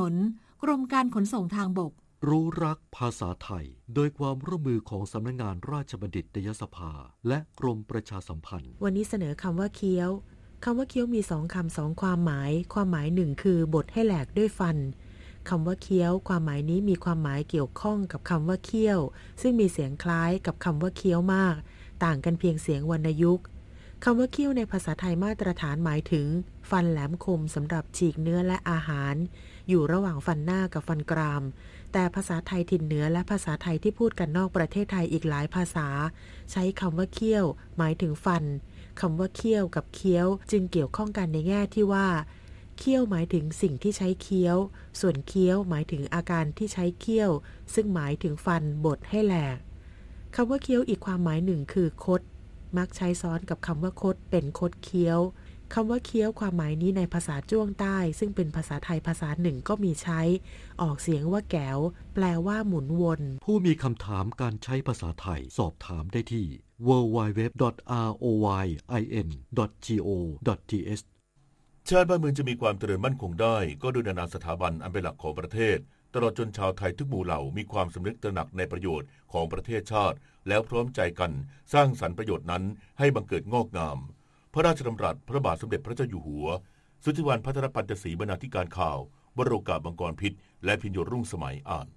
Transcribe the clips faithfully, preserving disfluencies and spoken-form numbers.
นกรมการขนส่งทางบกรู้รักภาษาไทยโดยความร่วมมือของสำนักงานราชบัณฑิตยสภาและกรมประชาสัมพันธ์วันนี้เสนอคำว่าเคี้ยวคำว่าเคี้ยวมีสองคำสองความหมายความหมายหนึ่งคือบดให้แหลกด้วยฟันคำว่าเคี้ยวความหมายนี้มีความหมายเกี่ยวข้องกับคำว่าเคี้ยวซึ่งมีเสียงคล้ายกับคำว่าเคี้ยวมากต่างกันเพียงเสียงวรรณยุกต์คำว่าเคี้ยวในภาษาไทยมาตรฐานหมายถึงฟันแหลมคมสำหรับฉีกเนื้อและอาหารอยู่ระหว่างฟันหน้ากับฟันกรามแต่ภาษาไทยถิ่นเหนือและภาษาไทยที่พูดกันนอกประเทศไทยอีกหลายภาษาใช้คำว่าเคี้ยวหมายถึงฟันคำว่าเคี้ยวกับเคี้ยวจึงเกี่ยวข้องกันในแง่ที่ว่าเคี้ยวหมายถึงสิ่งที่ใช้เคี้ยวส่วนเคี้ยวหมายถึงอาการที่ใช้เคี้ยวซึ่งหมายถึงฟันบดให้แหลกคำว่าเคี้ยวอีกความหมายหนึ่งคือคดมักใช้ซ้อนกับคำว่าคดเป็นคดเคี้ยวคำว่าเคี้ยวความหมายนี้ในภาษาจ้วงใต้ซึ่งเป็นภาษาไทยภาษาหนึ่งก็มีใช้ออกเสียงว่าแก๋วแปลว่าหมุนวนผู้มีคำถามการใช้ภาษาไทยสอบถามได้ที่ ดับเบิลยู ดับเบิลยู ดับเบิลยู ดอท อาร์ โอ วาย ไอ เอ็น ดอท จี โอ ดอท ที เอชชาติบ้านเมืองจะมีความเจริญมั่นคงได้ก็โดยนานาสถาบันอันเป็นหลักของประเทศตลอดจนชาวไทยทุกหมู่เหล่ามีความสำนึกตระหนักในประโยชน์ของประเทศชาติแล้วพร้อมใจกันสร้างสรรค์ประโยชน์นั้นให้บังเกิดงอกงามพระราชดำรัสพระบาทสมเด็จพระเจ้าอยู่หัวสุทธิวัณพัทรปัญจศรีบรรณาธิการข่าววโรกาสบังกรพิษและพิญโยรุ่งสมัยอ่าน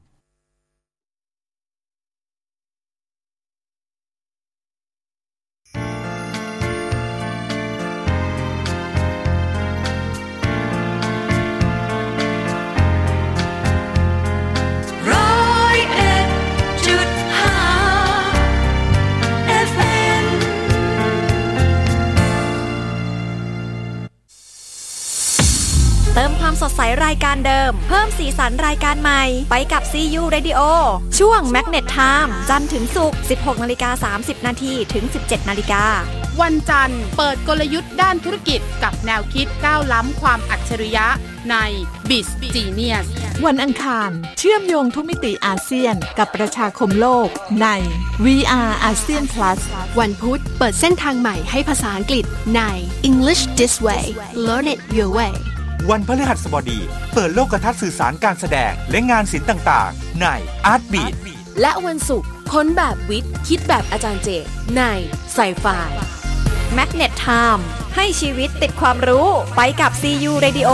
เติมความสดใสรายการเดิมเพิ่มสีสันรายการใหม่ไปกับ ซี ยู Radio ช่วง Magnet Time จันทร์ถึงศุกร์ สิบหกนาฬิกาสามสิบนาทีถึง สิบเจ็ดนาฬิกาวันจันทร์เปิดกลยุทธ์ด้านธุรกิจกับแนวคิดก้าวล้ำความอัจฉริยะใน Biz Genius วันอังคารเชื่อมโยงทุกมิติอาเซียนกับประชาคมโลกใน วี อาร์ อาเซียน Plus วันพุธเปิดเส้นทางใหม่ให้ภาษาอังกฤษใน English This Way Learn it your way วันพฤหัสบดีเปิดโลกทัศน์สื่อสารการแสดงและงานศิลป์ต่างๆใน Art Beat และวันศุกร์ค้นแบบวิทย์คิดแบบอาจารย์เจใน Sci-Fi Magnet Time ให้ชีวิตติดความรู้ไปกับ ซี ยู Radio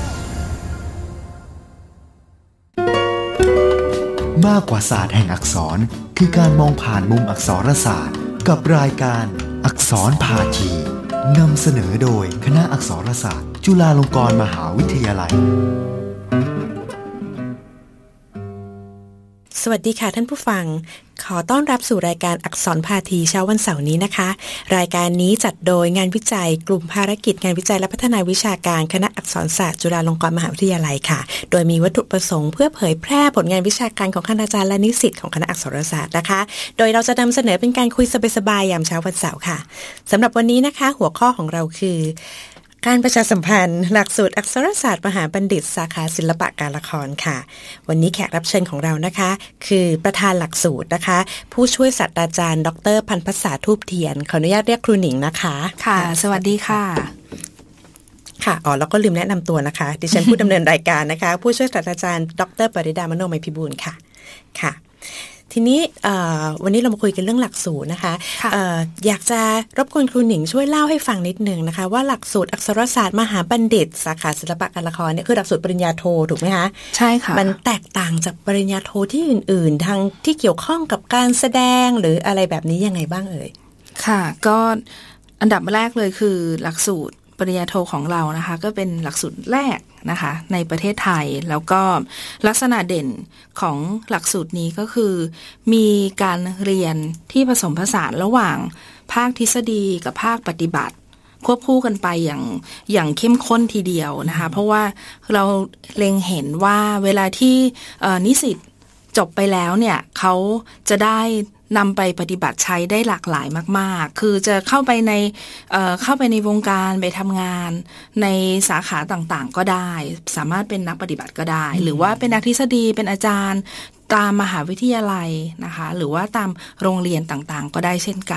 มากกว่าศาสตร์แห่งอักษรคือการมองผ่านมุมอักษรศาสตร์กับรายการอักษรพาทีนำเสนอโดยคณะอักษรศาสตร์จุฬาลงกรณ์มหาวิทยาลัยสวัสดีค่ะท่านผู้ฟังขอต้อนรับสู่รายการอักษรพาทีเช้าวันเสาร์นี้นะคะรายการนี้จัดโดยงานวิจัยกลุ่มภารกิจงานวิจัยและพัฒนาวิชาการคณะอักษรศาสตร์จุฬาลงกรณ์มหาวิทยาลัยค่ะโดยมีวัตถุประสงค์เพื่อเผยแพร่ผลงานวิชาการของคณาจารย์และนิสิตของคณะอักษรศาสตร์นะคะโดยเราจะนำเสนอเป็นการคุยสบายๆยามเช้าวันเสาร์ค่ะสำหรับวันนี้นะคะหัวข้อของเราคือการประชาสัมพันธ์หลักสูตรอักษรศาสตร์มหาบัณฑิตสาขาศิลปะการละครค่ะวันนี้แขกรับเชิญของเรานะคะคือประธานหลักสูตรนะคะผู้ช่วยศาสตราจารย์ดร.พันภษาทูปเทียนขออนุญาตเรียกครูหนิงนะคะค่ะสวัสดีค่ะค่ะอ๋อแล้วก็ลืมแนะนำตัวนะคะดิฉันผู้ดำเนินรายการนะคะผู้ช่วยศาสตราจารย์ดร.ปริดามโนมัยพิบูลย์ค่ะค่ะทีนี้วันนี้เรามาคุยกันเรื่องหลักสูตรนะคะออยากจะรบกวนครูหนิงช่วยเล่าให้ฟังนิดนึงนะคะว่าหลักสูตรอักษรศาสตร์มหาบัณฑิตสาขาศิลปะการละครเนี่ยคือหลักสูตรปริญญาโทถูกไหมคะใช่ค่ะมันแตกต่างจากปริญญาโทที่อื่นๆทางที่เกี่ยวข้องกับการแสดงหรืออะไรแบบนี้ยังไงบ้างเอ่ยค่ะก็อันดับแรกเลยคือหลักสูตรปริญญาโทของเรานะคะก็เป็นหลักสูตรแรกนะคะในประเทศไทยแล้วก็ลักษณะเด่นของหลักสูตรนี้ก็คือมีการเรียนที่ผสมผสานระหว่างภาคทฤษฎีกับภาคปฏิบัติควบคู่กันไปอย่างอย่างเข้มข้นทีเดียวนะคะเพราะว่าเราเล็งเห็นว่าเวลาที่นิสิตจบไปแล้วเนี่ยเขาจะได้นำไปปฏิบัติใช้ได้หลากหลายมากๆคือจะเข้าไปในเอ่อเข้าไปในวงการไปทำงานในสาขาต่างๆก็ได้สามารถเป็นนักปฏิบัติก็ได้หรือว่าเป็นนักทฤษฎีเป็นอาจารย์ตามมหาวิทยาลัยนะคะหรือว่าตามโรงเรียนต่างๆก็ได้เช่นกัน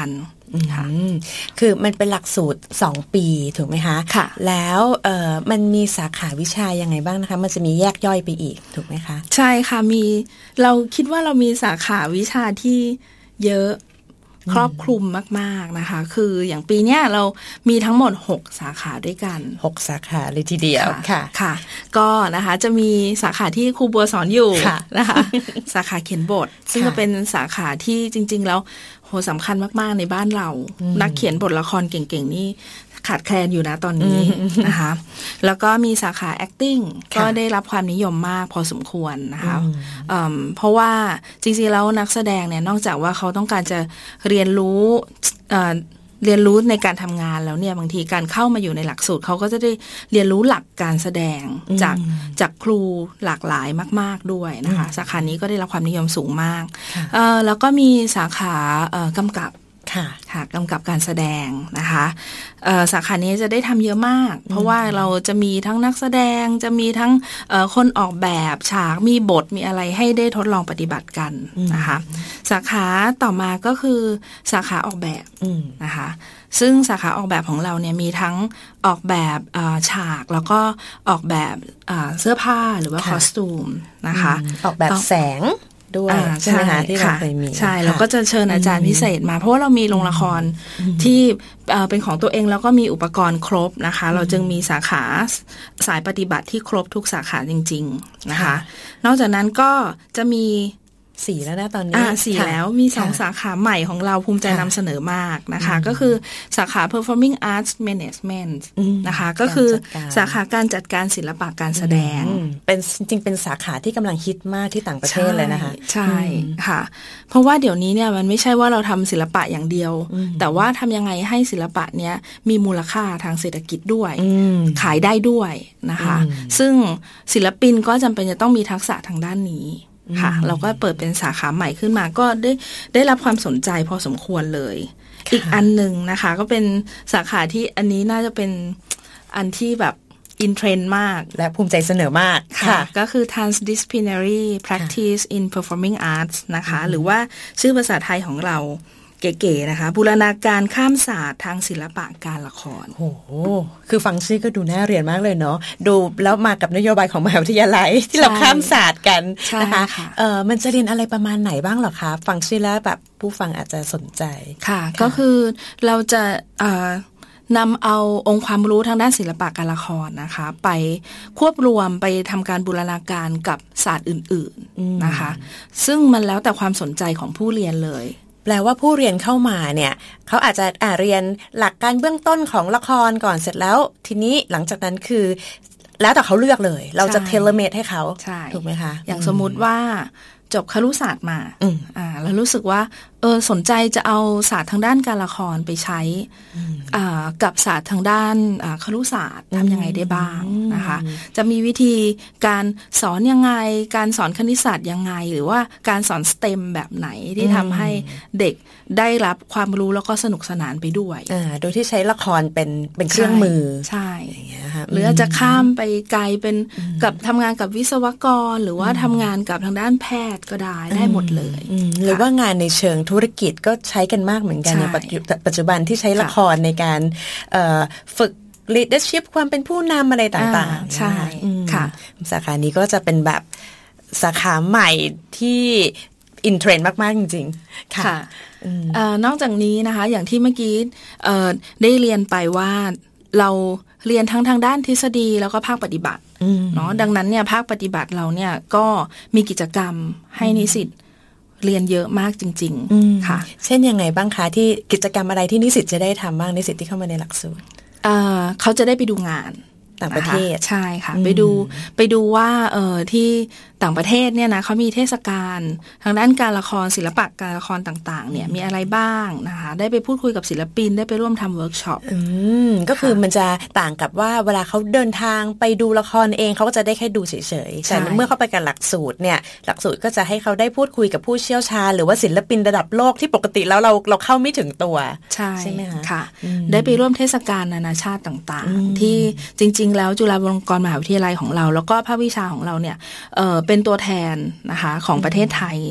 ค่ะคือมันเป็นหลักสูตรสองปีถูกไหมคะค่ะแล้วเอ่อมันมีสาขาวิชายังไงบ้างนะคะมันจะมีแยกย่อยไปอีกถูกไหมคะใช่ค่ะมีเราคิดว่าเรามีสาขาวิชาที่เยอะครอบคลุมมากๆนะคะคืออย่างปีเนี้ยเรามีทั้งหมดหกสาขาด้วยกันหกสาขาเลยทีเดียวค่ะค่ะก็นะคะจะมีสาขาที่ครูบัวสอนอยู่นะคะสาขาเขียนบทซึ่งก็เป็นสาขาที่จริงๆแล้วโหสำคัญมากๆในบ้านเรานักเขียนบทละครเก่งๆนี่ขาดแคลนอยู่นะตอนนี้นะคะแล้วก็มีสาขา acting ก็ได้รับความนิยมมากพอสมควรนะคะเพราะว่าจริงๆแล้วนักแสดงเนี่ยนอกจากว่าเขาต้องการจะเรียนรู้เรียนรู้ในการทำงานแล้วเนี่ยบางทีการเข้ามาอยู่ในหลักสูตรเขาก็จะได้เรียนรู้หลักการแสดงจากจากครูหลากหลายมากๆด้วยนะคะสาขานี้ก็ได้รับความนิยมสูงมากแล้วก็มีสาขากำกับค่ะค่ะกำกับการแสดงนะคะสาขานี้จะได้ทำเยอะมากเพราะว่าเราจะมีทั้งนักแสดงจะมีทั้งคนออกแบบฉากมีบทมีอะไรให้ได้ทดลองปฏิบัติกันนะคะสาขาต่อมาก็คือสาขาออกแบบนะคะซึ่งสาขาออกแบบของเราเนี่ยมีทั้งออกแบบฉากแล้วก็ออกแบบเสื้อผ้าหรือว่าคอสตูมนะคะออกแบบแสงด้วยใช่ไหมคะที่เราเคยมีใช่แล้วก็จะเชิญอาจารย์พิเศษมาเพราะว่าเรามีโรงละครที่เป็นของตัวเองแล้วก็มีอุปกรณ์ครบนะคะเราจึงมีสาขาสายปฏิบัติที่ครบทุกสาขาจริงๆนะคะนอกจากนั้นก็จะมีสี่แล้วนะตอนนี้อ่าสี่แล้วมีสองสาขาใหม่ของเราภูมิใจนำเสนอมากนะคะก็คือสาขา performing arts management นะคะก็คือสาขาการจัดการศิลปะการแสดงเป็นจริงๆเป็นสาขาที่กำลังฮิตมากที่ต่างประเทศเลยนะคะใช่ค่ะเพราะว่าเดี๋ยวนี้เนี่ยมันไม่ใช่ว่าเราทำศิลปะอย่างเดียวแต่ว่าทำยังไงให้ศิลปะเนี้ยมีมูลค่าทางเศรษฐกิจด้วยขายได้ด้วยนะคะซึ่งศิลปินก็จำเป็นจะต้องมีทักษะทางด้านนี้ค่ะเราก็เปิดเป็นสาขาใหม่ขึ้นมาก็ได้ได้รับความสนใจพอสมควรเลยอีกอันหนึ่งนะคะก็เป็นสาขาที่อันนี้น่าจะเป็นอันที่แบบอินเทรนด์มากและภูมิใจเสนอมากค่ะก็คือ transdisciplinary practice in performing arts นะคะหรือว่าชื่อภาษาไทยของเราเก๋ๆนะคะบูรณาการข้ามศาสตร์ทางศิลปะการละครโอ้โหคือฟังชื่อก็ดูน่าเรียนมากเลยเนาะดูแล้วมากับนโยบายของมหาวิทยาลัยที่เราข้ามศาสตร์กันนะคะเออมันจะเรียนอะไรประมาณไหนบ้างหรอคะฟังชื่อแล้วแบบผู้ฟังอาจจะสนใจค่ะก็คือเราจะนำเอาองค์ความรู้ทางด้านศิลปะการละครนะคะไปควบรวมไปทำการบูรณาการกับศาสตร์อื่นๆนะคะซึ่งมันแล้วแต่ความสนใจของผู้เรียนเลยแปลว่าผู้เรียนเข้ามาเนี่ยเขาอาจจะอ่าเรียนหลักการเบื้องต้นของละครก่อนเสร็จแล้วทีนี้หลังจากนั้นคือแล้วแต่เขาเลือกเลยเราจะเทเลเมดให้เขาถูกไหมคะอย่างสมมุติว่าจบครุศาสตร์มาอ่าแล้วรู้สึกว่าเออสนใจจะเอาศาสตร์ทางด้านการละครไปใช้อ่ากับศาสตร์ทางด้านอ่าครุศาสตร์ทำยังไงได้บ้างนะคะจะมีวิธีการสอนยังไงการสอนคณิตศาสตร์ยังไงหรือว่าการสอนสเต็มแบบไหนที่ทำให้เด็กได้รับความรู้แล้วก็สนุกสนานไปด้วยอ่าโดยที่ใช้ละครเป็นเป็นเครื่องมือใช่หรือจะข้ามไปไกลเป็นกับทำงานกับวิศวกรหรือว่าทำงานกับทางด้านแพทย์ก็ได้ได้หมดเลยหรือว่างานในเชิงธุรกิจก็ใช้กันมากเหมือนกันในปัจจุบันที่ใช้ละครในการฝึก leadership ความเป็นผู้นำอะไรต่างๆใช่ค่ะสาขานี้ก็จะเป็นแบบสาขาใหม่ที่อินเทรนด์มากๆจริงๆค่ะนอกจากนี้นะคะอย่างที่เมื่อกี้ได้เรียนไปว่าเราเรียนทั้งทางด้านทฤษฎีแล้วก็ภาคปฏิบัติเนาะดังนั้นเนี่ยภาคปฏิบัติเราเนี่ยก็มีกิจกรรมให้นิสิตเรียนเยอะมากจริงๆค่ะเช่นยังไงบ้างคะที่กิจกรรมอะไรที่นิสิตจะได้ทำบ้างนิสิตที่เข้ามาในหลักสูตรเขาจะได้ไปดูงานต่างประเทศใช่ค่ะไปดูไปดูว่าเออที่ต่างประเทศเนี่ยนะเขามีเทศกาลทางด้านการละครศิลปะการละครต่างๆเนี่ยมีอะไรบ้างนะคะได้ไปพูดคุยกับศิลปินได้ไปร่วมทำเวิร์กช็อปก็คือมันจะต่างกับว่าเวลาเขาเดินทางไปดูละครเองเขาก็จะได้แค่ดูเฉยๆแต่เมื่อเขาไปกับหลักสูตรเนี่ยหลักสูตรก็จะให้เขาได้พูดคุยกับผู้เชี่ยวชาญหรือว่าศิลปินระดับโลกที่ปกติแล้วเราเราเข้าไม่ถึงตัวใช่ใช่ไหมคะค่ะได้ไปร่วมเทศกาลนานาชาติต่างๆที่จริงๆแล้วจุฬาลงกรณ์มหาวิทยาลัยของเราแล้วก็ภาควิชาของเราเนี่ยเอ่อเป็นตัวแทนนะคะของประเทศไทย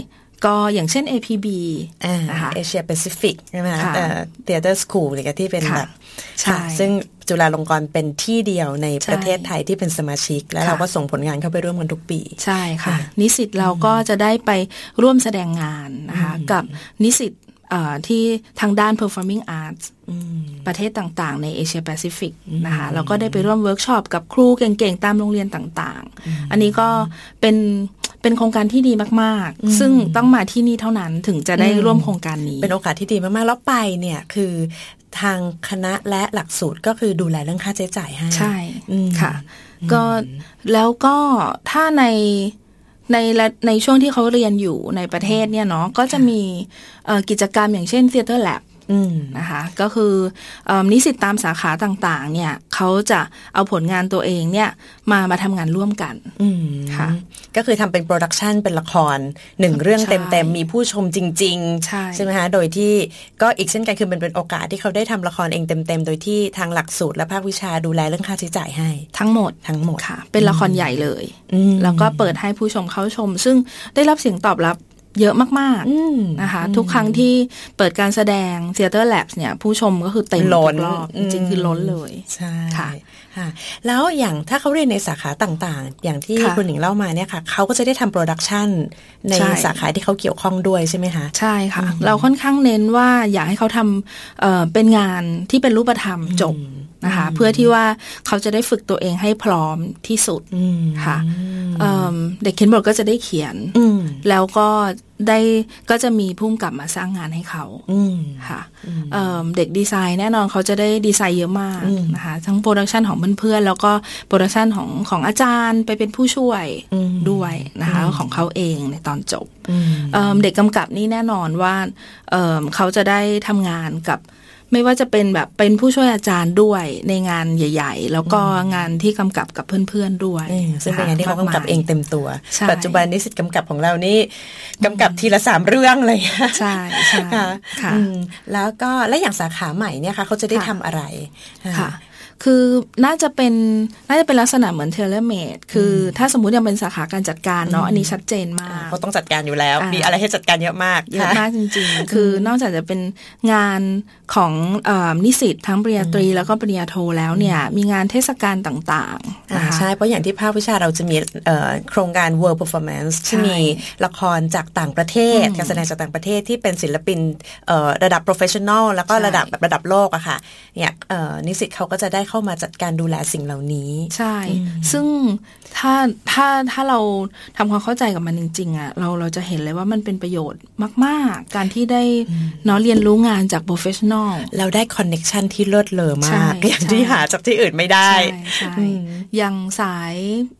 ก็อย่างเช่น เอ พี บีนะคะ Asia Pacific ใช่ไหมคะเอ่อ Theater School อะไรที่เป็นแบบใช่ซึ่งจุฬาลงกรณ์เป็นที่เดียวในประเทศไทยที่เป็นสมาชิกแล้วเราก็ส่งผลงานเข้าไปร่วมกันทุกปีใช่ค่ะนิสิตเราก็จะได้ไปร่วมแสดงงานนะคะกับนิสิตที่ทางด้าน performing arts ประเทศต่างๆในเอเชียแปซิฟิกนะคะเราก็ได้ไปร่วมเวิร์กช็อปกับครูเก่งๆตามโรงเรียนต่างๆอันนี้ก็เป็นเป็นโครงการที่ดีมากๆซึ่งต้องมาที่นี่เท่านั้นถึงจะได้ร่วมโครงการนี้เป็นโอกาสที่ดีมากๆแล้วไปเนี่ยคือทางคณะและหลักสูตรก็คือดูแลเรื่องค่าใช้จ่ายให้ใช่ค่ะก็แล้วก็ถ้าในในในช่วงที่เขาเรียนอยู่ในประเทศเนี่ยเนาะก็จะมีกิจกรรมอย่างเช่น Theater Lab นะคะก็คือนิสิตตามสาขาต่างๆเนี่ยเขาจะเอาผลงานตัวเองเนี่ยมามาทำงานร่วมกันค่ะก็คือทำเป็นโปรดักชันเป็นละครหนึ่งเรื่องเต็มๆมีผู้ชมจริงๆใช่ใช่ไหมคะโดยที่ก็อีกเช่นกันคือมันเป็นโอกาสที่เขาได้ทำละครเองเต็มๆโดยที่ทางหลักสูตรและภาควิชาดูแลเรื่องค่าใช้จ่ายให้ทั้งหมดทั้งหมดค่ะเป็นละครใหญ่เลยแล้วก็เปิดให้ผู้ชมเข้าชมซึ่งได้รับเสียงตอบรับเยอะมากๆนะคะทุกครั้งที่เปิดการแสดง Theater Labs เนี่ยผู้ชมก็คือเต็มทุกรอบจริงๆคือล้นเลยใช่ค่ะแล้วอย่างถ้าเขาเรียนในสาขาต่างๆอย่างที่คุณหนิงเล่ามาเนี่ยค่ะเขาก็จะได้ทำโปรดักชันในสาขาที่เขาเกี่ยวข้องด้วยใช่ไหมคะใช่ค่ะเราค่อนข้างเน้นว่าอยากให้เขาทำเอ่อเป็นงานที่เป็นรูปธรรมจบนะคะเพื่อที่ว่าเขาจะได้ฝึกตัวเองให้พร้อมที่สุดค่ะเด็กเขียนบทก็จะได้เขียนแล้วก็ได้ก็จะมีผู้กำกับมาสร้างงานให้เขาค่ะเ, เด็กดีไซน์แน่นอนเขาจะได้ดีไซน์เยอะมากนะคะทั้งโปรดักชันของเพื่อนๆแล้วก็โปรดักชันของของอาจารย์ไปเป็นผู้ช่วยด้วยนะคะของเขาเองในตอนจบเ, เด็กกำกับนี่แน่นอนว่าเเขาจะได้ทำงานกับไม่ว่าจะเป็นแบบเป็นผู้ช่วยอาจารย์ด้วยในงานใหญ่ๆแล้วก็งานที่กำกับกับเพื่อนๆด้วยซึ่งเป็นงานที่เขากำกับเองเต็มตัวปัจจุบันนิสิตกำกับของเรานี่กำกับทีละสามเรื่องเลยใช่ใช่ค่ะแล้วก็และอย่างสาขาใหม่เนี่ยค่ะเขาจะได้ทำอะไรค่ะคือน่าจะเป็นน่าจะเป็นลักษณะเหมือนเทเลเมดคือถ้าสมมุติยังเป็นสาขาการจัดการเนาะอันนี้ชัดเจนมากเขาต้องจัดการอยู่แล้วมีอะไรให้จัดการเยอะมากเยอะมากจริงๆคือนอกจากจะเป็นงานของนิสิตทั้งปริญญาตรีแล้วก็ปริญญาโทแล้วเนี่ยมีงานเทศกาลต่างๆนะคะใช่เพราะอย่างที่ภาควิชาเราจะมีโครงการ World Performance ที่มีละครจากต่างประเทศการแสดงจากต่างประเทศที่เป็นศิลปินระดับ professional แล้วก็ระดับแบบระดับโลกอะค่ะเนี่ยนิสิตเขาก็จะได้เข้ามาจัดการดูแลสิ่งเหล่านี้ใช่ซึ่งถ้าถ้าถ้าเราทำความเข้าใจกับมันจริงๆอะเราเราจะเห็นเลยว่ามันเป็นประโยชน์มากๆการที่ได้เนาะเรียนรู้งานจาก professional เราได้คอนเนคชันที่เลิศเลอมากอย่างที่หาจากที่อื่นไม่ได้ใช่อย่างสาย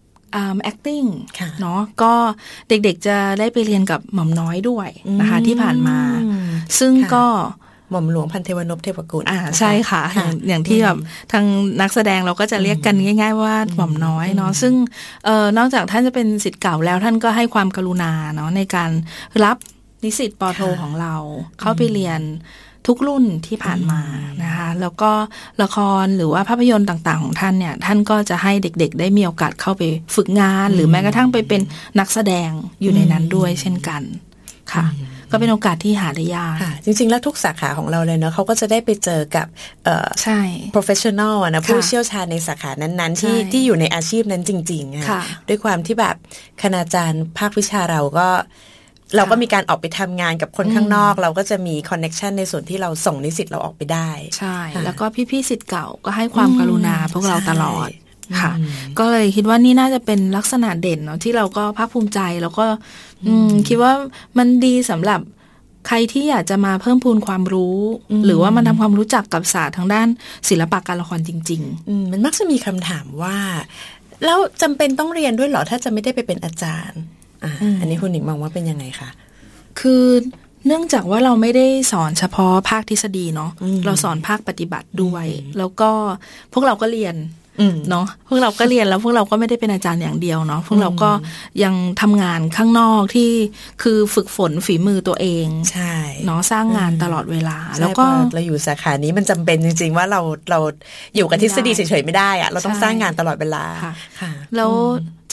acting เนาะก็เด็กๆจะได้ไปเรียนกับหม่อมน้อยด้วยนะคะที่ผ่านมาซึ่งก็หม่อมหลวงพันเทวนพเทวกุลอ่าใช่ค่ะอย่างที่แบบทางนักแสดงเราก็จะเรียกกันง่ายๆว่าหม่อมน้อยเนาะซึ่งเอ่อนอกจากท่านจะเป็นศิษย์เก่าแล้วท่านก็ให้ความกรุณาเนาะในการรับนิสิตป.โทของเราเข้าไปเรียนทุกรุ่นที่ผ่านมานะคะแล้วก็ละครหรือว่าภาพยนตร์ต่างๆของท่านเนี่ยท่านก็จะให้เด็กๆได้มีโอกาสเข้าไปฝึกงานหรือแม้กระทั่งไปเป็นนักแสดงอยู่ในนั้นด้วยเช่นกันค่ะก็เป็นโอกาสที่หาได้ยากจริงๆแล้วทุกสาขาของเราเลยเนาะเขาก็จะได้ไปเจอกับใช่ professional นะผู้เชี่ยวชาญในสาขานั้นๆที่ที่อยู่ในอาชีพนั้นจริงๆค่ะด้วยความที่แบบคณาจารย์ภาควิชาเราก็เราก็มีการออกไปทำงานกับคนข้างนอกเราก็จะมีคอนเน็กชันในส่วนที่เราส่งนิสิตเราออกไปได้ใช่แล้วก็พี่ๆศิษย์เก่าก็ให้ความกรุณาพวกเราตลอดค่ะก็เลยคิดว่านี่น่าจะเป็นลักษณะเด่นเนาะที่เราก็ภาคภูมิใจแล้วก็คิดว่ามันดีสำหรับใครที่อยากจะมาเพิ่มพูนความรู้หรือว่ามันทำความรู้จักกับศาสตร์ทางด้านศิลปะการละครจริงๆมันมักจะมีคำถามว่าแล้วจำเป็นต้องเรียนด้วยเหรอถ้าจะไม่ได้ไปเป็นอาจารย์อันนี้คุณหนิงมองว่าเป็นยังไงคะคือเนื่องจากว่าเราไม่ได้สอนเฉพาะภาคทฤษฎีเนาะเราสอนภาคปฏิบัติด้วยแล้วก็พวกเราก็เรียนเนาะพวกเราก็เรียนแล้วพวกเราก็ไม่ได้เป็นอาจารย์อย่างเดียวเนาะพวกเราก็ยังทำงานข้างนอกที่คือฝึกฝนฝีมือตัวเองใช่เนาะสร้างงานตลอดเวลาแล้วก็เราอยู่สาขานี้มันจำเป็นจริงๆว่าเราเราอยู่กับทฤษฎีเฉยๆไม่ได้อะเราต้องสร้างงานตลอดเวลาแล้วจ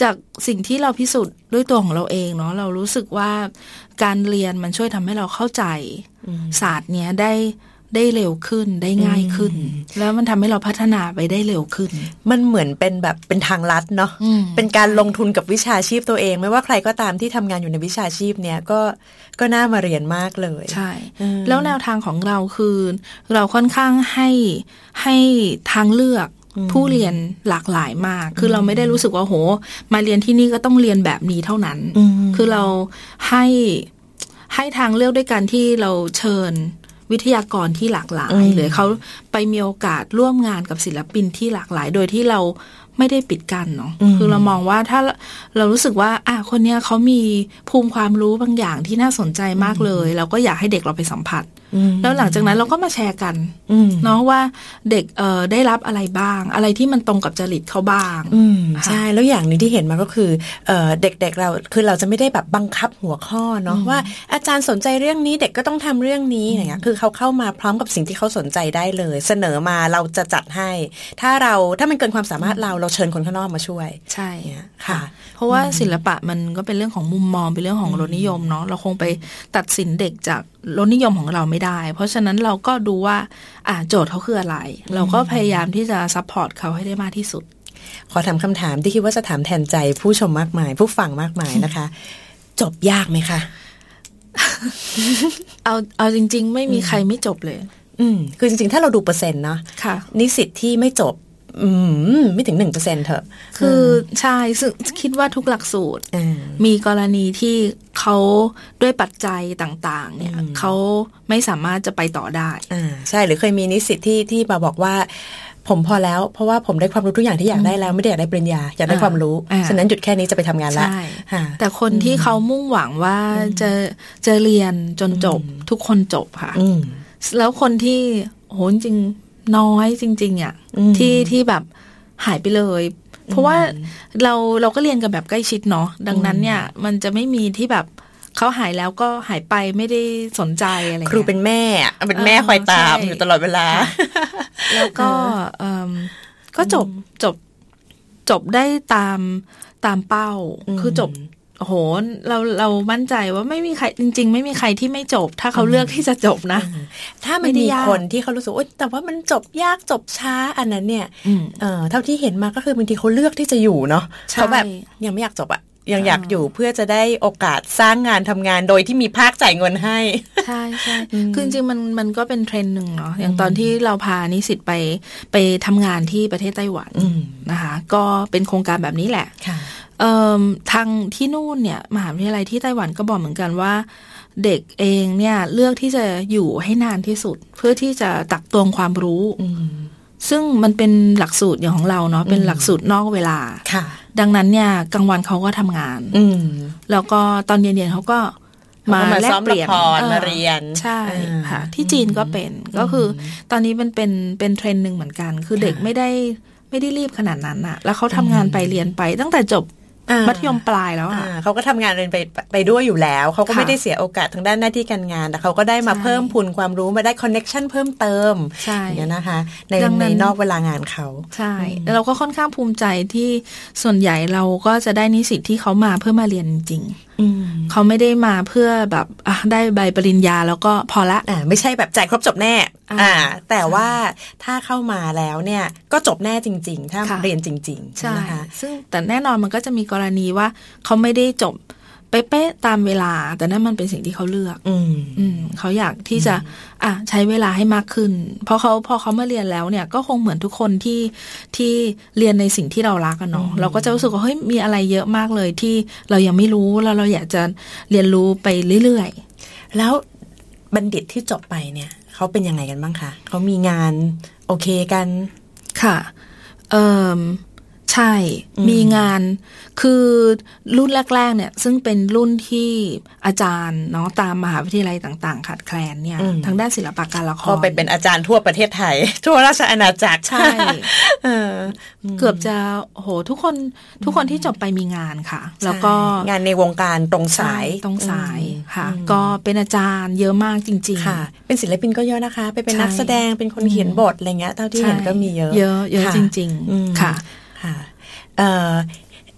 จากสิ่งที่เราพิสูจน์ด้วยตัวของเราเองเนาะเรารู้สึกว่าการเรียนมันช่วยทำให้เราเข้าใจศาสตร์เนี้ยได้ได้เร็วขึ้นได้ง่ายขึ้นแล้วมันทำให้เราพัฒนาไปได้เร็วขึ้นมันเหมือนเป็นแบบเป็นทางลัดเนาะเป็นการลงทุนกับวิชาชีพตัวเองไม่ว่าใครก็ตามที่ทำงานอยู่ในวิชาชีพเนี้ยก็ก็น่ามาเรียนมากเลยใช่แล้วแนวทางของเราคือเราค่อนข้างให้ให้ทางเลือกผู้เรียนหลากหลายมากคือเราไม่ได้รู้สึกว่าโหมาเรียนที่นี่ก็ต้องเรียนแบบนี้เท่านั้นคือเราให้ให้ทางเลือกด้วยการที่เราเชิญวิทยากรที่หลากหลายหรือเขาไปมีโอกาสร่วมงานกับศิลปินที่หลากหลายโดยที่เราไม่ได้ปิดกั้นเนาะคือเรามองว่าถ้าเรารู้สึกว่าอ่ะคนเนี้ยเขามีภูมิความรู้บางอย่างที่น่าสนใจมากเลยเราก็อยากให้เด็กเราไปสัมผัสแล้วหลังจากนั้นเราก็มาแชร์กันเนาะว่าเด็กเอ่อได้รับอะไรบ้างอะไรที่มันตรงกับจริตเขาบ้างใช่แล้วอย่างนึงที่เห็นมาก็คือเอ่อเด็กๆเราคือเราจะไม่ได้แบบบังคับหัวข้อเนาะว่าอาจารย์สนใจเรื่องนี้เด็กก็ต้องทำเรื่องนี้อย่างเงี้ยคือเขาเข้ามาพร้อมกับสิ่งที่เขาสนใจได้เลยเสนอมาเราจะจัดให้ถ้าเราถ้ามันเกินความสามารถเราเราเชิญคนข้างนอกมาช่วยใช่ค่ะเพราะว่าศิลปะมันก็เป็นเรื่องของมุมมองเป็นเรื่องของรสนิยมเนาะเราคงไปตัดสินเด็กจากรสนิยมของเราไม่ได้เพราะฉะนั้นเราก็ดูว่าอ่าโจทย์เขาคืออะไรเราก็พยายามที่จะซัพพอร์ตเขาให้ได้มากที่สุดขอถามคำถามที่คิดว่าจะถามแทนใจผู้ชมมากมายผู้ฟังมากมายนะคะจบยากไหมคะเอาเอาจริงๆไม่มีใครไม่จบเลยอืมคือจริงๆถ้าเราดูเปอร์เซ็นต์เนาะค่ะนิสิตที่ไม่จบอืมไม่ถึง หนึ่งเปอร์เซ็นต์ เถอะคือใช่ซึ่งคิดว่าทุกหลักสูตรมีกรณีที่เขาด้วยปัจจัยต่างๆเนี่ยเขาไม่สามารถจะไปต่อได้อ่าใช่หรือเคยมีนิสิตที่ที่มาบอกว่าผมพอแล้วเพราะว่าผมได้ความรู้ทุกอย่างที่อยากได้แล้วไม่ได้อยากได้ปริญญาอยากได้ความรู้ฉะนั้นหยุดแค่นี้จะไปทำงานละแต่คนที่เขามุ่งหวังว่าจะจะเรียนจนจบทุกคนจบค่ะแล้วคนที่โหจริงน้อยจริงๆอ่ะที่ที่แบบหายไปเลยเพราะว่าเราเราก็เรียนกันแบบใกล้ชิดเนาะดังนั้นเนี่ยมันจะไม่มีที่แบบเขาหายแล้วก็หายไปไม่ได้สนใจอะไรครูเป็นแม่เป็นแม่คอยตามอยู่ตลอดเวลาแล้วก็ก็จบจบจบได้ตามตามเป้าคือจบโอ้โหเราเรามั่นใจว่าไม่มีใครจริงๆไม่มีใครที่ไม่จบถ้าเขาเลือกที่จะจบนะถ้ามันมีคนที่เขารู้สึกว่าแต่ว่ามันจบยากจบช้าอันนั้นเนี่ยเออเท่าที่เห็นมาก็คือบางทีเขาเลือกที่จะอยู่เนาะเขาแบบยังไม่อยากจบอะยังอยากอยู่เพื่อจะได้โอกาสสร้างงานทำงานโดยที่มีภาคจ่ายเงินให้ใช่ใช่คือจริงๆมันมันก็เป็นเทรนด์หนึ่งเนาะอย่างตอนที่เราพานิสิตไปไปทำงานที่ประเทศไต้หวันนะคะก็เป็นโครงการแบบนี้แหละทางที่นู่นเนี่ยมหาวิทยาลัยที่ไต้หวันก็บอกเหมือนกันว่าเด็กเองเนี่ยเลือกที่จะอยู่ให้นานที่สุดเพื่อที่จะตักตวงความรู้ซึ่งมันเป็นหลักสูตรอย่างของเราเนาะเป็นหลักสูตรนอกเวลาดังนั้นเนี่ยกลางวันเขาก็ทำงานแล้วก็ตอนเย็นๆเขาก็มาแลกเปลี่ยนมาเรียนใช่ค่ะที่จีนก็เป็นก็คือตอนนี้มันเป็นเป็นเทรนด์หนึ่งเหมือนกันคือเด็กไม่ได้ไม่ได้รีบขนาดนั้นอะแล้วเขาทำงานไปเรียนไปตั้งแต่จบมัธยมปลายแล้วอ่ะเขาก็ทำงานเรียนไปไปด้วยอยู่แล้วเขาก็ไม่ได้เสียโอกาสทางด้านหน้าที่การงานแต่เขาก็ได้มาเพิ่มพูนความรู้มาได้คอนเนคชั่นเพิ่มเติมอย่างนี้นะคะในในนอกเวลางานเขาใช่แล้วเราก็ค่อนข้างภูมิใจที่ส่วนใหญ่เราก็จะได้นิสิตที่เขามาเพื่อมาเรียนจริงเขาไม่ได้มาเพื่อแบบได้ใบปริญญาแล้วก็พอละอ่าไม่ใช่แบบจ่ายครบจบแน่อ่าแต่ว่าถ้าเข้ามาแล้วเนี่ยก็จบแน่จริงๆถ้าเรียนจริงๆใช่นะคะซึ่งแต่แน่นอนมันก็จะมีกรณีว่าเขาไม่ได้จบเป๊ะๆตามเวลาแต่นั่นมันเป็นสิ่งที่เขาเลือกอืมอืมเขาอยากที่จะอ่ะใช้เวลาให้มากขึ้นเพราะเขาพอเขามาเรียนแล้วเนี่ยก็คงเหมือนทุกคนที่ที่เรียนในสิ่งที่เรารักกันเนาะเราก็จะรู้สึกว่าเฮ้ยมีอะไรเยอะมากเลยที่เรายังไม่รู้แล้วเราอยากจะเรียนรู้ไปเรื่อยๆแล้วบัณฑิตที่จบไปเนี่ยเขาเป็นยังไงกันบ้างคะเขามีงานโอเคกันค่ะเอ่อใช่มีงานคือรุ่นแรกๆเนี่ยซึ่งเป็นรุ่นที่อาจารย์เนาะตามมหาวิทยาลัยต่างๆขาดแคลนเนี่ยทางด้านศิลปะการละครพอไปเป็นอาจารย์ทั่วประเทศไทยทั่วราชอาณาจักรใช่เกือบจะโหทุกคนทุกคนที่จบไปมีงานค่ะแล้วก็งานในวงการตรงสายตรงสายค่ะก็เป็นอาจารย์เยอะมากจริงๆค่ะเป็นศิลปินก็เยอะนะคะไปเป็นนักแสดงเป็นคนเขียนบทอะไรเงี้ยเท่าที่เห็นก็มีเยอะเยอะเยอะจริงๆค่ะค่ะเอ่อ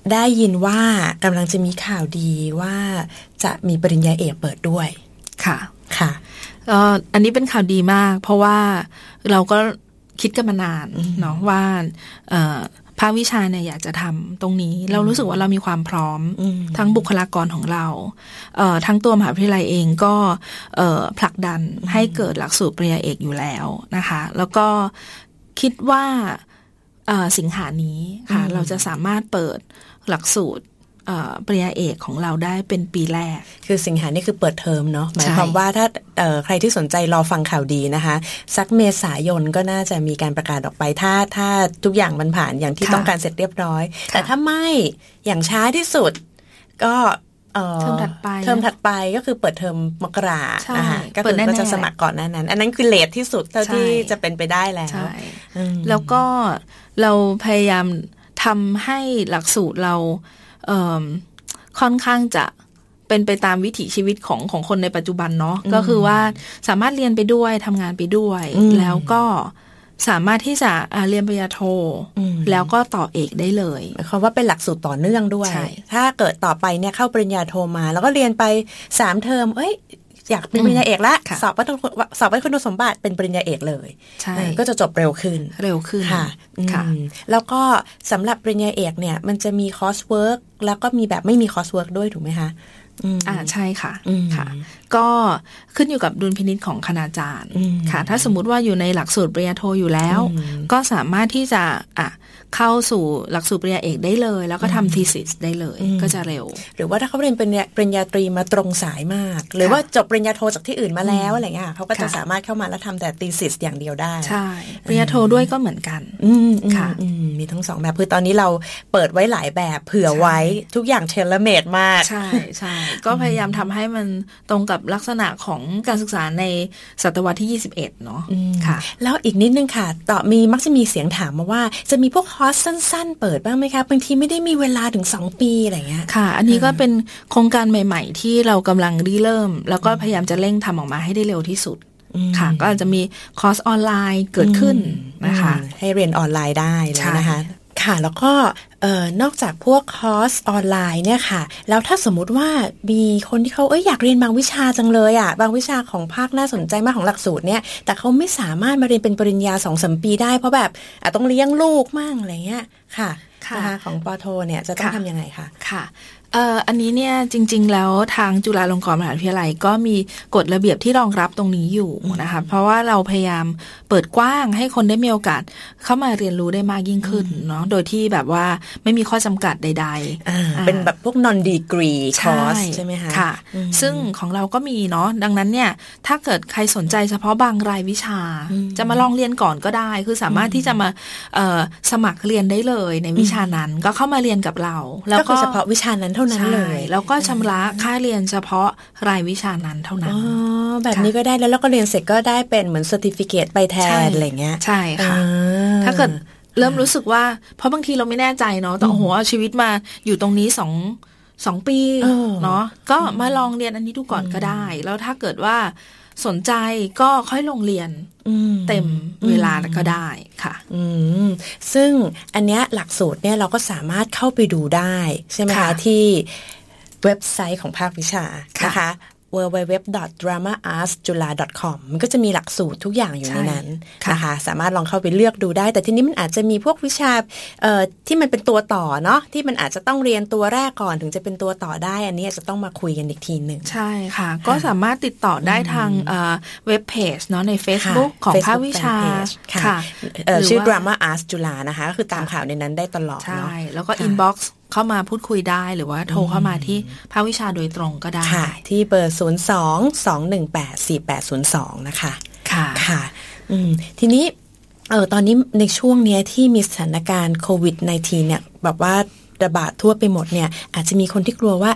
ได้ยินว่ากำลังจะมีข่าวดีว่าจะมีปริญญาเอกเปิดด้วยค่ะค่ะก็อันนี้เป็นข่าวดีมากเพราะว่าเราก็คิดกันมานานเนาะว่าภาควิชาเนี่ยอยากจะทำตรงนี้เรารู้สึกว่าเรามีความพร้อมทั้งบุคลากรของเราทั้งตัวมหาวิทยาลัยเองก็ผลักดันให้เกิดหลักสูตรปริญญาเอกอยู่แล้วนะคะแล้วก็คิดว่าสิงหานี้ค่ะเราจะสามารถเปิดหลักสูตรปริญญาเอกของเราได้เป็นปีแรกคือสิงหานี่คือเปิดเทอมเนาะหมายความว่าถ้าใครที่สนใจรอฟังข่าวดีนะคะสักเมษายนก็น่าจะมีการประกาศออกไปถ้าถ้าทุกอย่างมันผ่านอย่างที่ต้องการเสร็จเรียบร้อยแต่ถ้าไม่อย่างช้าที่สุดก็เทอมถัดไปเทอมถัดไปก็คือเปิดเทอมมกรานะคะก็คือก็จะสมัครก่อนนั้นนั้นอันนั้นคือเลทที่สุดเท่าที่จะเป็นไปได้แล้วแล้วก็เราพยายามทำให้หลักสูตรเราค่อนข้างจะเป็นไปตามวิถีชีวิตของของคนในปัจจุบันเนาะก็คือว่าสามารถเรียนไปด้วยทำงานไปด้วยแล้วก็สามารถที่จะเรียนปริญญาโทแล้วก็ต่อเอกได้เลยหมายความว่าเป็นหลักสูตรต่อเนื่องด้วยถ้าเกิดต่อไปเนี่ยเข้าปริญญาโทมาแล้วก็เรียนไปสามเทอมเอ้ยอยากเป็นปริญญาเอกละสอบวัดสอบวัดคุณสมบัติเป็นปริญญาเอกเลยก็จะจบเร็วขึ้นเร็วขึ้นค่ะค่ะแล้วก็สำหรับปริญญาเอกเนี่ยมันจะมีคอร์สเวิร์กแล้วก็มีแบบไม่มีคอร์สเวิร์กด้วยถูกไหมคะอ่าใช่ค่ะค่ะก็ขึ้นอยู่กับดุลพินิจของคณาจารย์ค่ะถ้าสมมุติว่าอยู่ในหลักสูตรปริญญาโทอยู่แล้วก็สามารถที่จะอ่ะเข้าสู่หลักสูตรปริญญาเอกได้เลยแล้วก็ทำ thesis ได้เลยก็จะเร็วหรือว่าถ้าเขาเรียนเป็นปริญญาตรีมาตรงสายมากหรือว่าจบปริญญาโทจากที่อื่นมาแล้วอะไรเงี้ยเขาก็จะสามารถเข้ามาแล้วทำแต่ thesis อย่างเดียวได้ใช่ปริญญาโทด้วยก็เหมือนกันค่ะมีทั้งสองแบบคือตอนนี้เราเปิดไว้หลายแบบเผื่อไว้ทุกอย่างเทเลเมดมากใช่ใช่ก็พยายามทำให้มันตรงกับลักษณะของการศึกษาในศตวรรษที่ยี่สิบเอ็ดเนาะค่ะแล้วอีกนิดนึงค่ะต่อมีมักจะมีเสียงถามมาว่าจะมีพวกคอร์สสั้นๆเปิดบ้างไหมคะบางทีไม่ได้มีเวลาถึงสองปีอะไรเงี้ยค่ะอันนี้ก็เป็นโครงการใหม่ๆที่เรากำลังริเริ่มแล้วก็พยายามจะเร่งทำออกมาให้ได้เร็วที่สุดค่ะก็อาจจะมีคอร์สออนไลน์เกิดขึ้นนะคะให้เรียนออนไลน์ได้เลยนะคะค่ะแล้วก็นอกจากพวกคอร์สออนไลน์เนี่ยค่ะแล้วถ้าสมมุติว่ามีคนที่เขาเอ้ยอยากเรียนบางวิชาจังเลยอ่ะบางวิชาของภาคน่าสนใจมากของหลักสูตรเนี่ยแต่เขาไม่สามารถมาเรียนเป็นปริญญา สองถึงสาม ปีได้เพราะแบบอาจต้องเลี้ยงลูกมั่งอะไรเงี้ยค่ะนะคะของป.โทเนี่ยจะต้องทำยังไงคะค่ะเอ่ออันนี้เนี่ยจริงๆแล้วทางจุฬาลงกรณ์มหาวิทยาลัยก็มีกฎระเบียบที่รองรับตรงนี้อยู่นะคะเพราะว่าเราพยายามเปิดกว้างให้คนได้มีโอกาสเข้ามาเรียนรู้ได้มากยิ่งขึ้นเนาะโดยที่แบบว่าไม่มีข้อจำกัดใดๆเป็นแบบพวก non degree course ใช่ไหมคะค่ะซึ่งของเราก็มีเนาะดังนั้นเนี่ยถ้าเกิดใครสนใจเฉพาะบางรายวิชาจะมาลองเรียนก่อนก็ได้คือสามารถที่จะมาสมัครเรียนได้เลยในวิชานั้นก็เข้ามาเรียนกับเราแล้วก็เฉพาะวิชานั้นเท่านั้นเลยแล้วก็ชำระค่าเรียนเฉพาะรายวิชานั้นเท่านั้นอ๋อแบบนี้ก็ได้แล้วแล้วก็เรียนเสร็จก็ได้เป็นเหมือน certificate ไปแทนอะไรเงี้ยใช่ค่ะถ้าเกิดเริ่มรู้สึกว่าเพราะบางทีเราไม่แน่ใจเนาะแต่โอ้โหชีวิตมาอยู่ตรงนี้สองสองปีเนาะก็มาลองเรียนอันนี้ดูก่อนก็ได้แล้วถ้าเกิดว่าสนใจก็ค่อยลงเรียนเต็มเวลาก็ได้ค่ะซึ่งอันเนี้ยหลักสูตรเนี่ยเราก็สามารถเข้าไปดูได้ใช่ไหมคะที่เว็บไซต์ของภาควิชานะคะ ดับเบิลยู ดับเบิลยู ดับเบิลยู ดอท ดราม่า อาร์ต จุฬา ดอท คอม มันก็จะมีหลักสูตรทุกอย่างอยู่ในนั้นนะคะสามารถลองเข้าไปเลือกดูได้แต่ทีนี้มันอาจจะมีพวกวิชาเอ่อที่มันเป็นตัวต่อเนาะที่มันอาจจะต้องเรียนตัวแรกก่อนถึงจะเป็นตัวต่อได้อันนี้อาจจะต้องมาคุยกันอีกทีนึงใช่ค่ะก็สามารถติดต่อได้ทางเอ่อเว็บเพจเนาะใน Facebook ของภาควิชาค่ะชื่อ Drama Arts จุฬานะคะก็คือตามข่าวในนั้นได้ตลอดเนาะใช่แล้วก็ inboxเข้ามาพูดคุยได้หรือว่าโทรเข้ามาที่ภาควิชาโดยตรงก็ได้ค่ะที่เบอร์ศูนย์ สอง สอง หนึ่ง แปด สี่ แปด ศูนย์ สองนะคะค่ะค่ะอืมทีนี้เออตอนนี้ในช่วงเนี้ยที่มีสถานการณ์โควิด สิบเก้า เนี่ยแบบว่าระบาดทั่วไปหมดเนี่ยอาจจะมีคนที่กลัวว่าเ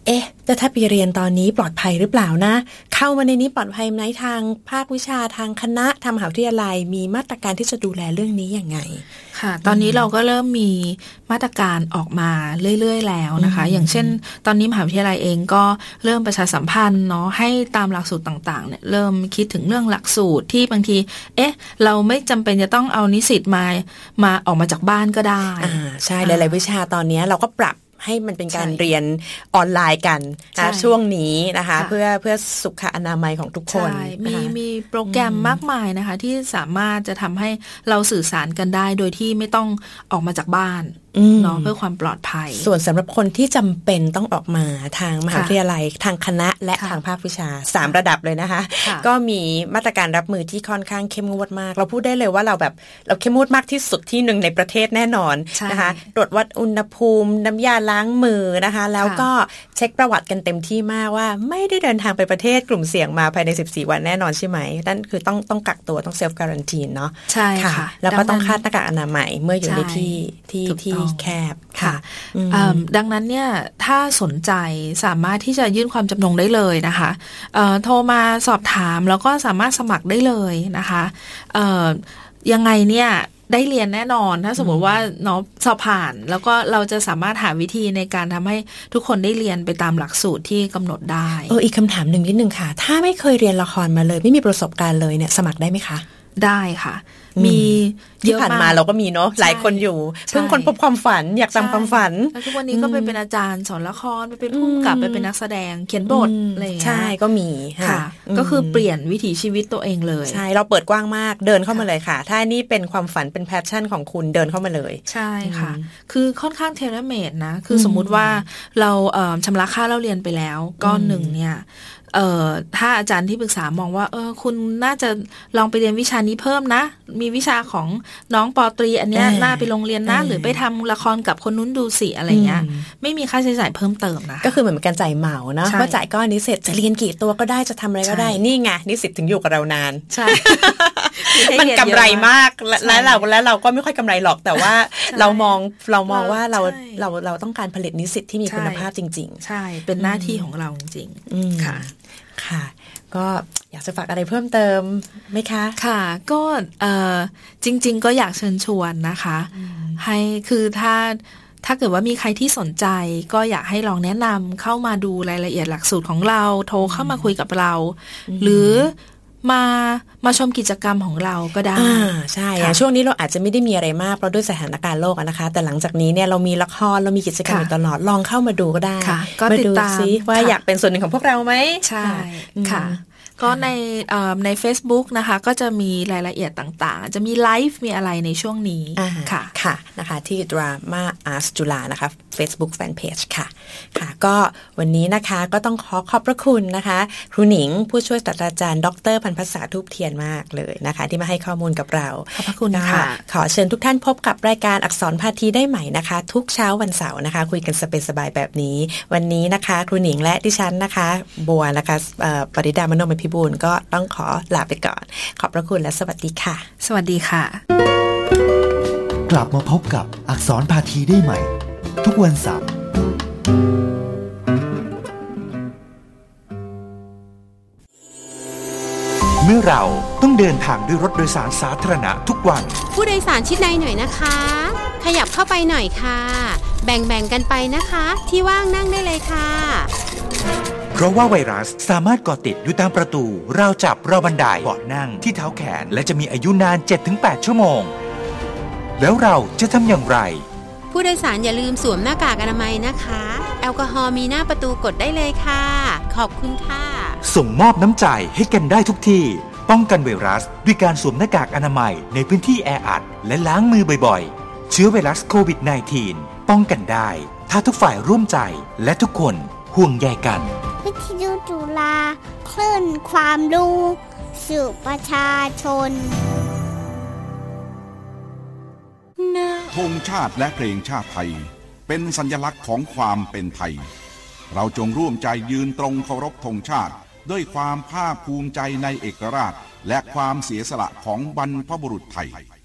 เอ๊ะแต่ถ้าไปเรียนตอนนี้ปลอดภัยหรือเปล่านะเข้ามาในนี้ปลอดภัยไหมทางภาควิชาทางคณะทางมหาวิทยาลัยมีมาตรการที่จะดูแลเรื่องนี้ยังไงค่ะตอนนี้เราก็เริ่มมีมาตรการออกมาเรื่อยๆแล้วนะคะอย่างเช่นตอนนี้มหาวิทยาลัยเองก็เริ่มประชาสัมพันธ์เนาะให้ตามหลักสูตรต่างๆเนี่ยเริ่มคิดถึงเรื่องหลักสูตรที่บางทีเอ๊ะเราไม่จำเป็นจะต้องเอานิสิตมามาออกมาจากบ้านก็ได้อ่าใช่หลายๆวิชาตอนนี้เราก็ปรับให้มันเป็นการเรียนออนไลน์กันนะช่วงนี้นะคะเพื่อเพื่อสุขอนามัยของทุกคนมีมีโปรแกรมมากมายนะคะที่สามารถจะทำให้เราสื่อสารกันได้โดยที่ไม่ต้องออกมาจากบ้านเนาะเพื่อความปลอดภัยส่วนสำหรับคนที่จำเป็นต้องออกมาทางมหาวิทยาลัยทางคณะและทางภาควิชาสามระดับเลยนะคะก็มีมาตรการรับมือที่ค่อนข้างเข้มงวดมากเราพูดได้เลยว่าเราแบบเราเข้มงวดมากที่สุดที่หนึ่งในประเทศแน่นอนนะคะตรวจวัดอุณหภูมิน้ำยาล้างมือนะคะแล้วก็เช็คประวัติกันเต็มที่มากว่าไม่ได้เดินทางไปประเทศกลุ่มเสี่ยงมาภายในสิบสี่วันแน่นอนใช่ไหมนั่นคือต้องต้องกักตัวต้องเซลฟ์การันตีนเนาะใช่ค่ะแล้วก็ต้องคาดหน้ากากอนามัยเมื่ออยู่ในที่ที่ที่แคบค่ะดังนั้นเนี่ยถ้าสนใจสามารถที่จะยื่นความจำนงได้เลยนะคะโทรมาสอบถามแล้วก็สามารถสมัครได้เลยนะคะยังไงเนี่ยได้เรียนแน่นอนถ้าสมมติว่าเนาะสอบผ่านแล้วก็เราจะสามารถหาวิธีในการทำให้ทุกคนได้เรียนไปตามหลักสูตรที่กำหนดได้เอออีกคำถามหนึ่งนิดนึงค่ะถ้าไม่เคยเรียนละครมาเลยไม่มีประสบการณ์เลยเนี่ยสมัครได้ไหมคะได้ค่ะมีที่ผ่านมาเราก็มีเนาะหลายคนอยู่เพิ่งคนพบความฝันอยากจำความฝันแล้วทุกวันนี้ก็ไปเป็นอาจารย์สอนละครไปเป็นผู้กำกับไปเป็นนักแสดงเขียนบทอะไรอย่างเงี้ยใช่ก็มีค่ะก็คือเปลี่ยนวิถีชีวิตตัวเองเลยใช่เราเปิดกว้างมากเดินเข้ามาเลยค่ะถ้านี่เป็นความฝันเป็นแพชชั่นของคุณเดินเข้ามาเลยใช่ค่ะคือค่อนข้างเทเลเมดนะคือสมมุติว่าเราชำระค่าเล่าเรียนไปแล้วก้อนหนึ่งเนี่ยเอ่อถ้าอาจารย์ที่ปรึกษามองว่าเออคุณน่าจะลองไปเรียนวิชานี้เพิ่มนะมีวิชาของน้องป.ตรีอันเนี้ยน่าไปโรงเรียนนะหรือไปทำละครกับคนนู้นดูสิอะไรเงี้ยไม่มีค่าใช้จ่ายเพิ่มเติมนะก็คือเหมือนการจ่ายเหมาเนาะว่าจ่ายก้อนนี้เสร็จจะเรียนกี่ตัวก็ได้จะทำอะไรก็ได้นี่ไงนิสิตถึงอยู่กับเรานานใช่มันกำไรมากและเราและเราก็ไม่ค่อยกำไรหรอกแต่ว่าเรามองเรามองว่าเราเราเราต้องการผลิตนิสิตที่มีคุณภาพจริงๆใช่เป็นหน้าที่ของเราจริงๆค่ะค่ะก็อยากจะฝากอะไรเพิ่มเติมไหมคะค่ะก็เอ่อจริงๆก็อยากเชิญชวนนะคะให้คือถ้าถ้าเกิดว่ามีใครที่สนใจก็อยากให้ลองแนะนำเข้ามาดูรายละเอียดหลักสูตรของเราโทรเข้ามาคุยกับเราหรือมามาชมกิจกรรมของเราก็ได้อ่าใช่ช่วงนี้เราอาจจะไม่ได้มีอะไรมากเพราะด้วยสถานการณ์โลกนะคะแต่หลังจากนี้เนี่ยเรามีละครเรามีกิจกรรมอยู่ตลอดลองเข้ามาดูก็ได้มาดูซิว่าอยากเป็นส่วนหนึ่งของพวกเราไหมใช่ค่ะก็ในใน Facebook นะคะก็จะมีรายละเอียดต่างๆจะมีไลฟ์มีอะไรในช่วงนี้ค่ะค่ะนะคะที่ Drama Arts จุฬานะคะ Facebook Fanpage ค่ะค่ะก็วันนี้นะคะก็ต้องขอขอบพระคุณนะคะครูหนิงผู้ช่วยศาสตราจารย์ดร.พันภษาทูปเทียนมากเลยนะคะที่มาให้ข้อมูลกับเราขอบพระคุณค่ะขอเชิญทุกท่านพบกับรายการอักษรภาคีได้ใหม่นะคะทุกเช้าวันเสาร์นะคะคุยกันสบายๆแบบนี้วันนี้นะคะครูหนิงและดิฉันนะคะบัวนะคะปริดามโนมพิบูลก็ต้องขอลาไปก่อนขอบพระคุณและสวัสดีค่ะสวัสดีค่ะกลับมาพบกับอักษรภาคีได้ใหม่ทุกวันเสาร์เมื่อเราต้องเดินทางด้วยรถโดยสารสาธารณะทุกวันผู้โดยสารชิดในหน่อยนะคะขยับเข้าไปหน่อยค่ะแบ่งๆกันไปนะคะที่ว่างนั่งได้เลยค่ะเพราะว่าไวรัสสามารถก่อติดอยู่ตามประตูราวจับราวบันไดเบาะนั่งที่เท้าแขนและจะมีอายุนาน เจ็ดถึงแปด ชั่วโมงแล้วเราจะทำอย่างไรผู้โดยสารอย่าลืมสวมหน้ากากอนามัยนะคะแอลกอฮอล์มีหน้าประตูกดได้เลยค่ะขอบคุณค่ะส่งมอบน้ำใจให้กันได้ทุกที่ป้องกันไวรัสด้วยการสวมหน้ากากอนามัยในพื้นที่แออัดและล้างมือบ่อยๆเชื้อไวรัสโควิด สิบเก้า ป้องกันได้ถ้าทุกฝ่ายร่วมใจและทุกคนห่วงใยกันวิทยุจุฬาคลื่นความรู้สู่ประชาชนธงชาติและเพลงชาติไทยเป็นสัญลักษณ์ของความเป็นไทยเราจงร่วมใจยืนตรงเคารพธงชาติด้วยความภาคภูมิใจในเอกราชและความเสียสละของบรรพบุรุษไทย